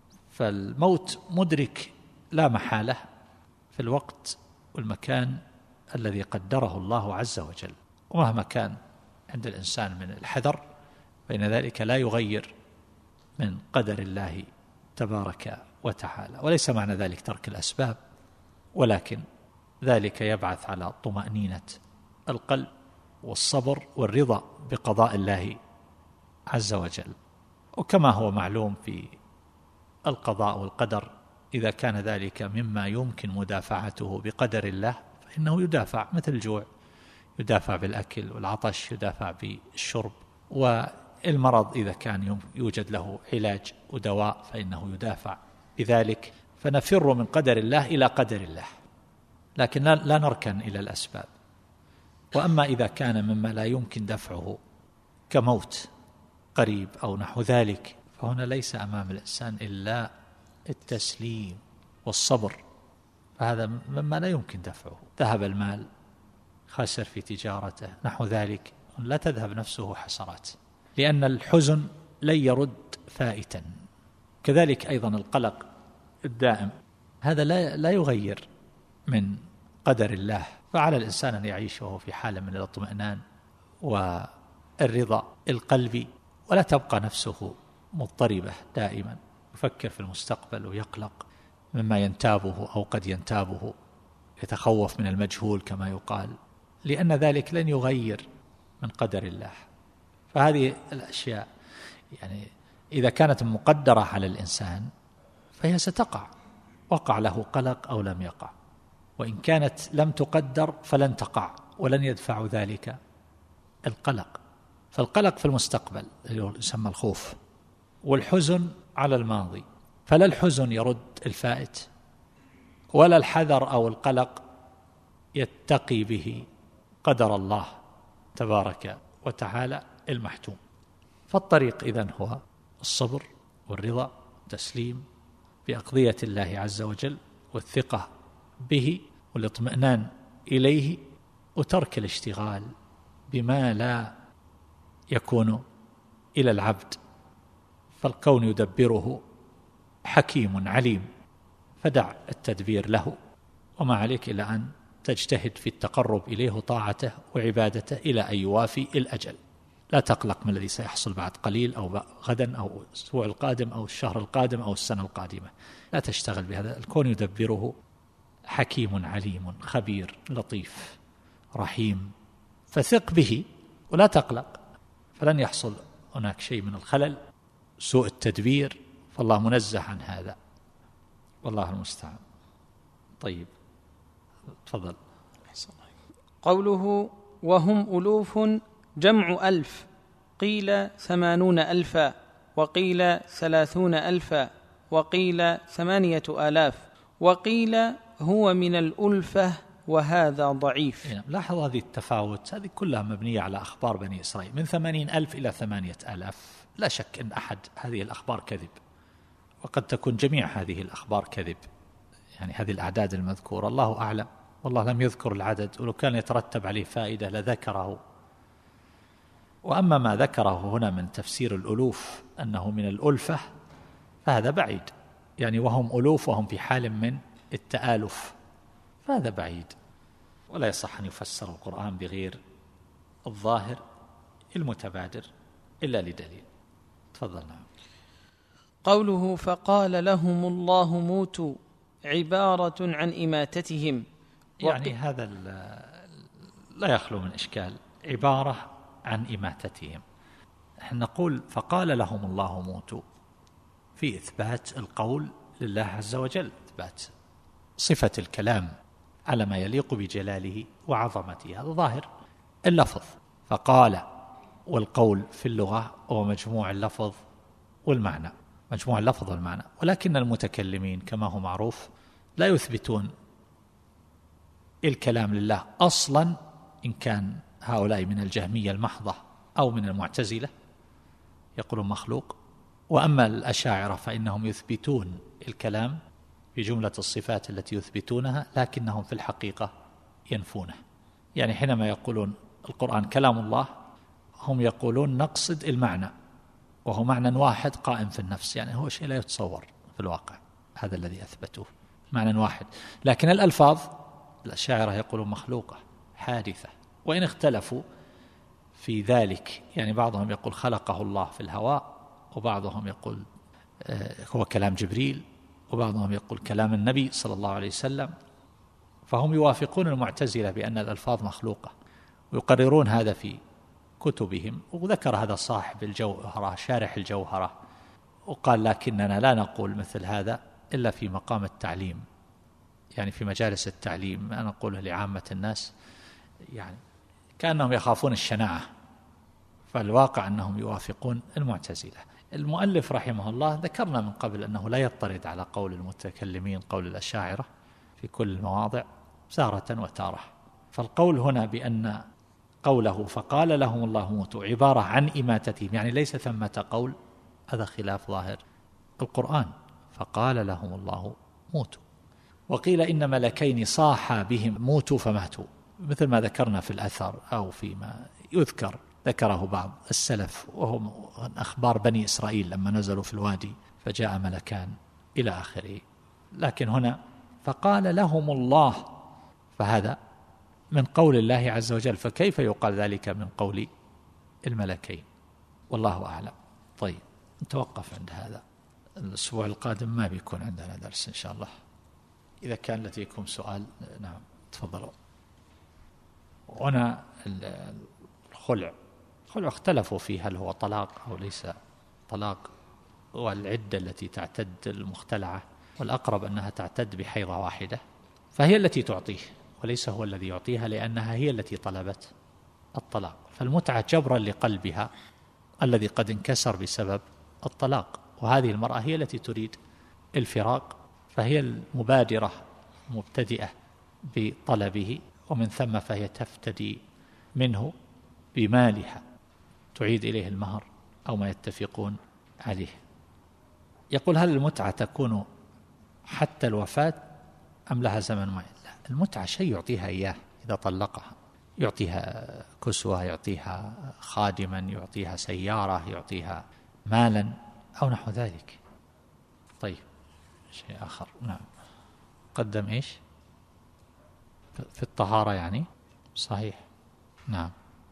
فالموت مدرك لا محالة في الوقت والمكان الذي قدره الله عز وجل، ومهما كان عند الإنسان من الحذر فإن ذلك لا يغير من قدر الله تبارك وتعالى. وليس معنى ذلك ترك الأسباب، ولكن ذلك يبعث على طمأنينة القلب والصبر والرضا بقضاء الله عز وجل. وكما هو معلوم في القضاء والقدر، إذا كان ذلك مما يمكن مدافعته بقدر الله فإنه يدافع، مثل الجوع يدافع بالأكل، والعطش يدافع بالشرب، والمرض إذا كان يوجد له علاج ودواء فإنه يدافع بذلك. فنفر من قدر الله إلى قدر الله، لكن لا نركن إلى الأسباب. وأما إذا كان مما لا يمكن دفعه كموت قريب أو نحو ذلك، فهنا ليس أمام الإنسان إلا التسليم والصبر، فهذا مما لا يمكن دفعه. ذهب المال، خسر في تجارته، نحو ذلك، لا تذهب نفسه حسرات، لأن الحزن لن يرد فائتا. كذلك أيضا القلق الدائم، هذا لا يغير من قدر الله. فعلى الإنسان أن يعيش وهو في حالة من الاطمئنان والرضا القلبي، ولا تبقى نفسه مضطربة دائما، يفكر في المستقبل ويقلق مما ينتابه أو قد ينتابه، يتخوف من المجهول كما يقال، لأن ذلك لن يغير من قدر الله. فهذه الأشياء يعني إذا كانت مقدرة على الإنسان فهي ستقع، وقع له قلق أو لم يقع، وإن كانت لم تقدر فلن تقع ولن يدفع ذلك القلق. فالقلق في المستقبل يسمى الخوف، والحزن على الماضي، فلا الحزن يرد الفائت ولا الحذر أو القلق يتقي به قدر الله تبارك وتعالى المحتوم. فالطريق إذن هو الصبر والرضا والتسليم بأقضية الله عز وجل، والثقة به والاطمئنان إليه، وترك الاشتغال بما لا يكون إلى العبد فالكون يدبره حكيم عليم، فدع التدبير له، وما عليك إلا أن تجتهد في التقرب إليه وطاعته وعبادته إلى أن يوافي الأجل. لا تقلق من الذي سيحصل بعد قليل أو غدا أو الأسبوع القادم أو الشهر القادم أو السنة القادمة، لا تشتغل بهذا. الكون يدبره حكيم عليم خبير لطيف رحيم، فثق به ولا تقلق، فلن يحصل هناك شيء من الخلل سوء التدبير، فالله منزه عن هذا، والله المستعان. طيب تفضل. قوله وهم ألوف جمع ألف، قيل 80,000 وقيل 30,000 وقيل 8,000 وقيل هو من الألفة، وهذا ضعيف. لاحظ هذه التفاوت، هذه كلها مبنية على أخبار بني إسرائيل، من 80,000 إلى 8,000. لا شك أن أحد هذه الأخبار كذب، وقد تكون جميع هذه الأخبار كذب، يعني هذه الأعداد المذكورة الله أعلم، والله لم يذكر العدد، ولو كان يترتب عليه فائدة لذكره. وأما ما ذكره هنا من تفسير الألوف أنه من الألفة فهذا بعيد، يعني وهم ألوف وهم في حال من التآلف، فهذا بعيد، ولا يصح أن يفسر القرآن بغير الظاهر المتبادر إلا لدليل. تفضلنا. قوله فقال لهم الله موتوا عبارة عن إماتتهم، يعني هذا لا يخلو من إشكال، عبارة عن إماتتهم. نحن نقول فقال لهم الله موتوا في إثبات القول لله عز وجل، إثبات صفة الكلام على ما يليق بجلاله وعظمته، هذا ظاهر اللفظ. فقال، والقول في اللغة هو مجموع اللفظ والمعنى، مجموع اللفظ والمعنى، ولكن المتكلمين كما هو معروف لا يثبتون الكلام لله أصلا، إن كان هؤلاء من الجهمية المحضة أو من المعتزلة يقولون مخلوق. وأما الأشاعرة فإنهم يثبتون الكلام في جملة الصفات التي يثبتونها، لكنهم في الحقيقة ينفونه. يعني حينما يقولون القرآن كلام الله، هم يقولون نقصد المعنى، وهو معنى واحد قائم في النفس، يعني هو شيء لا يتصور في الواقع، هذا الذي أثبتوه، معنى واحد. لكن الألفاظ الأشاعرة يقولون مخلوقة حادثة، وإن اختلفوا في ذلك، يعني بعضهم يقول خلقه الله في الهواء، وبعضهم يقول هو كلام جبريل، وبعضهم يقول كلام النبي صلى الله عليه وسلم. فهم يوافقون المعتزلة بأن الألفاظ مخلوقة، ويقررون هذا في كتبهم. وذكر هذا صاحب الجوهرة شارح الجوهرة وقال لكننا لا نقول مثل هذا إلا في مقام التعليم، يعني في مجالس التعليم، أنا أقوله لعامة الناس، يعني كأنهم يخافون الشناعة، فالواقع أنهم يوافقون المعتزلة. المؤلف رحمه الله ذكرنا من قبل أنه لا يضطرد على قول المتكلمين قول الأشاعرة في كل المواضع تارة وتارة. فالقول هنا بأن قوله فقال لهم الله موتوا عبارة عن إماتتهم، يعني ليس ثمة قول، هذا خلاف ظاهر القرآن، فقال لهم الله موتوا. وقيل إن ملكين صاحا بهم موتوا فماتوا، مثل ما ذكرنا في الأثر أو فيما يذكر ذكره بعض السلف، وهم أخبار بني إسرائيل لما نزلوا في الوادي فجاء ملكان إلى آخره. لكن هنا فقال لهم الله، فهذا من قول الله عز وجل، فكيف يقال ذلك من قول الملكين؟ والله أعلم. طيب نتوقف عند هذا، الأسبوع القادم ما بيكون عندنا درس إن شاء الله. إذا كان لديكم سؤال نعم تفضلوا. هنا الخلع اختلفوا فيه هل هو طلاق أو ليس طلاق، والعدة التي تعتد المختلعة، والأقرب أنها تعتد بحيضة واحدة، فهي التي تعطيه وليس هو الذي يعطيها، لأنها هي التي طلبت الطلاق. فالمتعة جبرا لقلبها الذي قد انكسر بسبب الطلاق، وهذه المرأة هي التي تريد الفراق، فهي المبادرة مبتدئة بطلبه، ومن ثم فهي تفتدي منه بمالها، تعيد إليه المهر أو ما يتفقون عليه. يقول هل المتعة تكون حتى الوفاة أم لها زمن معين؟ لا، المتعة شيء يعطيها إياه إذا طلقها، يعطيها كسوة، يعطيها خادما، يعطيها سيارة، يعطيها مالا، أو نحو ذلك. طيب شيء آخر. نعم. قدم إيش في الطهارة يعني؟ صحيح. نعم.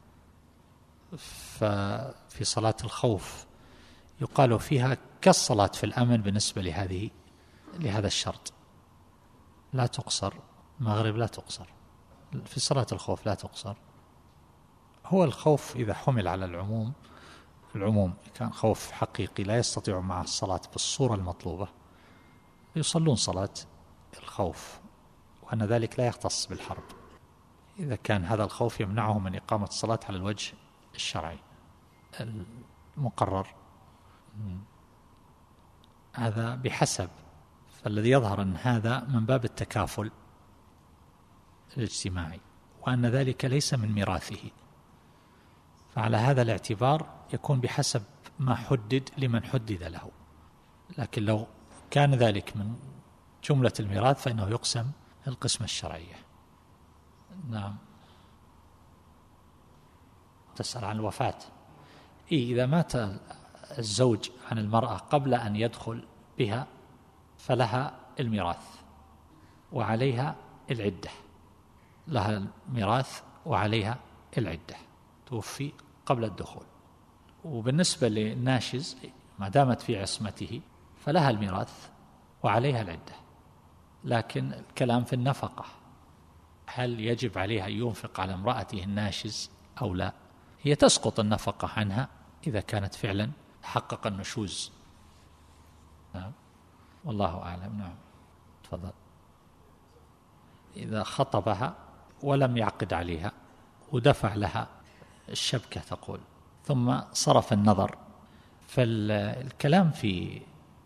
ففي صلاة الخوف يقال فيها كالصلاة في الأمن بالنسبة لهذا الشرط، لا تقصر. المغرب لا تقصر، في صلاة الخوف لا تقصر. هو الخوف إذا حمل على العموم كان خوف حقيقي لا يستطيع معه الصلاة بالصورة المطلوبة، يصلون صلاة الخوف، وأن ذلك لا يختص بالحرب إذا كان هذا الخوف يمنعه من إقامة الصلاة على الوجه الشرعي المقرر. هذا بحسب، فالذي يظهر أن هذا من باب التكافل الاجتماعي، وأن ذلك ليس من ميراثه، فعلى هذا الاعتبار يكون بحسب ما حدد لمن حدد له. لكن لو كان ذلك من جملة الميراث فإنه يقسم القسمة الشرعية. نعم. تسأل عن الوفاة. إذا مات الزوج عن المرأة قبل أن يدخل بها فلها الميراث وعليها العدة، لها الميراث وعليها العدة، توفي قبل الدخول. وبالنسبة للناشز ما دامت في عصمته فلها الميراث وعليها العدة. لكن الكلام في النفقة، هل يجب عليها أن ينفق على امرأته الناشز أو لا؟ هي تسقط النفقة عنها إذا كانت فعلا حقق النشوز. نعم. والله أعلم. نعم. تفضل. إذا خطبها ولم يعقد عليها ودفع لها الشبكة تقول ثم صرف النظر، فالكلام في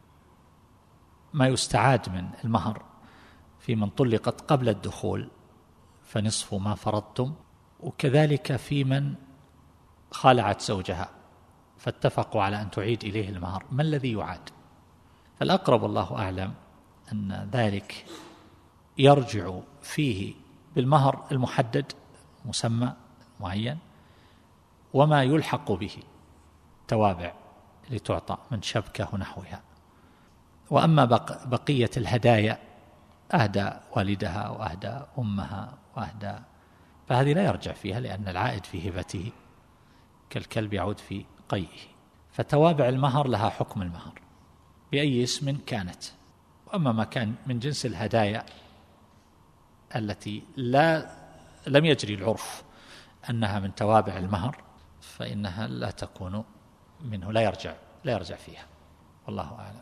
ما يستعاد من المهر في من طلقت قبل الدخول فنصف ما فرضتم، وكذلك في من خالعت زوجها فاتفقوا على أن تعيد إليه المهر، ما الذي يعاد؟ فالأقرب الله أعلم أن ذلك يرجع فيه بالمهر المحدد مسمى معين وما يلحق به توابع لتعطى من شبكة ونحوها. وأما بقية الهدايا، أهدى والدها وأهدى أمها وأهدى، فهذه لا يرجع فيها، لأن العائد في هبته كالكلب يعود في قيئه. فتوابع المهر لها حكم المهر بأي اسم كانت. وأما ما كان من جنس الهدايا التي لم يجري العرف أنها من توابع المهر فإنها لا تكون منه، لا يرجع فيها. والله أعلم.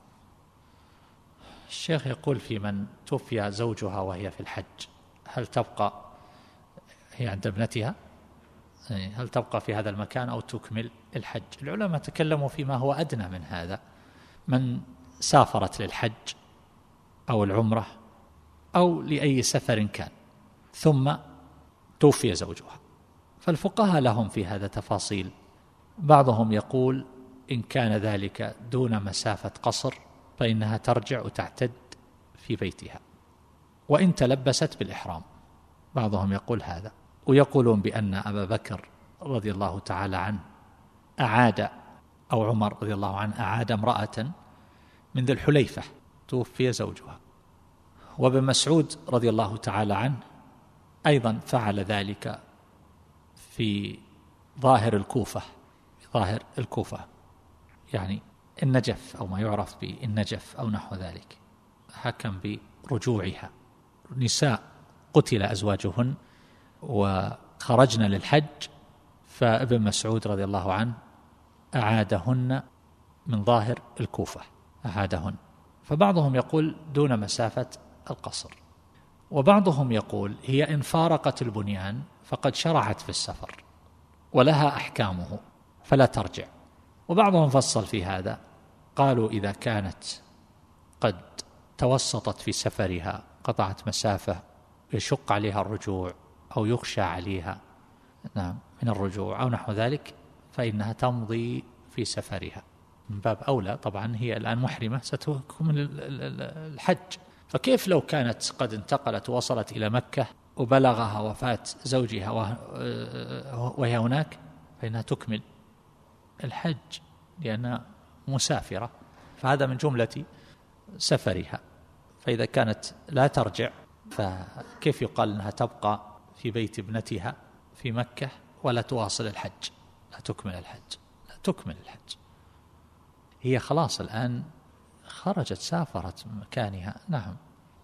الشيخ يقول في من توفي زوجها وهي في الحج، هل تبقى هي عند ابنتها؟ هل تبقى في هذا المكان أو تكمل الحج؟ العلماء تكلموا فيما هو أدنى من هذا، من سافرت للحج أو العمرة أو لأي سفر كان ثم توفي زوجها، فالفقهاء لهم في هذا تفاصيل. بعضهم يقول إن كان ذلك دون مسافة قصر فإنها ترجع وتعتد في بيتها وإن تلبست بالإحرام. بعضهم يقول هذا، ويقولون بأن أبا بكر رضي الله تعالى عنه أعاد، أو عمر رضي الله عنه أعاد امرأة من ذي الحليفة توفي زوجها، وابن مسعود رضي الله تعالى عنه أيضا فعل ذلك في ظاهر الكوفة يعني النجف أو ما يعرف بالنجف أو نحو ذلك، حكم برجوعها. نساء قتل أزواجهن وخرجن للحج، فابن مسعود رضي الله عنه أعادهن من ظاهر الكوفة، أعادهن. فبعضهم يقول دون مسافة القصر، وبعضهم يقول هي إن فارقت البنيان فقد شرعت في السفر ولها أحكامه فلا ترجع. وبعضهم فصل في هذا، قالوا إذا كانت قد توسطت في سفرها، قطعت مسافة يشق عليها الرجوع أو يخشى عليها من الرجوع أو نحو ذلك، فإنها تمضي في سفرها. من باب أولى طبعا هي الآن محرمة ستكمل الحج، فكيف لو كانت قد انتقلت ووصلت إلى مكة وبلغها وفاة زوجها وهي هناك، فإنها تكمل الحج لأنها مسافرة فهذا من جملة سفرها. فإذا كانت لا ترجع فكيف يقال أنها تبقى في بيت ابنتها في مكة ولا تواصل الحج، لا تكمل الحج، لا تكمل الحج. هي خلاص الآن خرجت، سافرت من مكانها، نعم،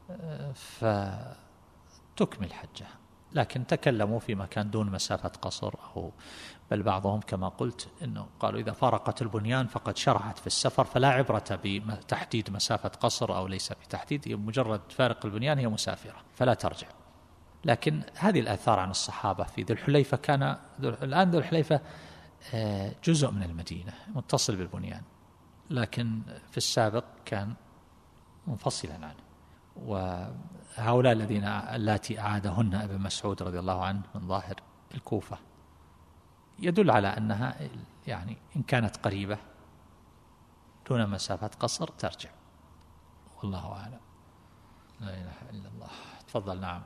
فتكمل حجها. لكن تكلموا في مكان دون مسافة قصر، أو بل بعضهم كما قلت إنه قالوا إذا فارقت البنيان فقد شرعت في السفر، فلا عبرة بتحديد مسافة قصر أو ليس بتحديد، مجرد فارق البنيان هي مسافرة فلا ترجع. لكن هذه الآثار عن الصحابة في ذي الحليفة، كان الآن ذي الحليفة جزء من المدينة متصل بالبنيان، لكن في السابق كان منفصلا عنه. وهؤلاء اللاتي أعادهن ابن مسعود رضي الله عنه من ظاهر الكوفة يدل على أنها يعني إن كانت قريبة دون مسافة قصر ترجع، والله أعلم. لا إله إلا الله. تفضل. نعم.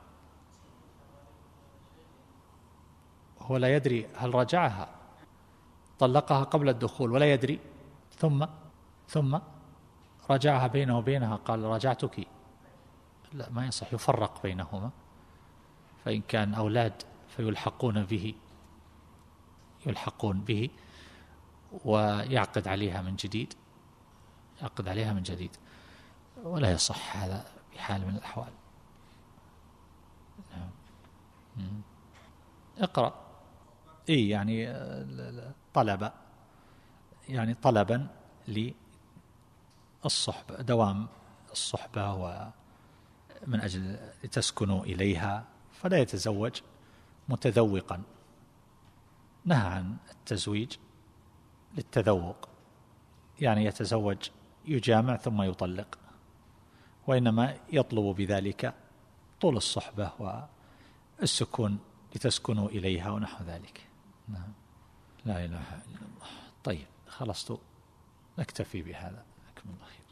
هو لا يدري هل رجعها، طلقها قبل الدخول ولا يدري، ثم رجعها بينه وبينها قال رجعتك، لا ما يصح، يفرق بينهما. فإن كان أولاد فيلحقون به ويعقد عليها من جديد، ولا يصح هذا بحال من الأحوال. اقرأ. يعني طلبا للصحبة، دوام الصحبة، ومن أجل لتسكنوا إليها، فلا يتزوج متذوقا. نهى عن التزويج للتذوق، يعني يتزوج يجامع ثم يطلق، وإنما يطلب بذلك طول الصحبة والسكون لتسكنوا إليها ونحو ذلك. نعم. لا إله إلا الله. طيب، خلصت، نكتفي بهذا. جزاكم الله خير.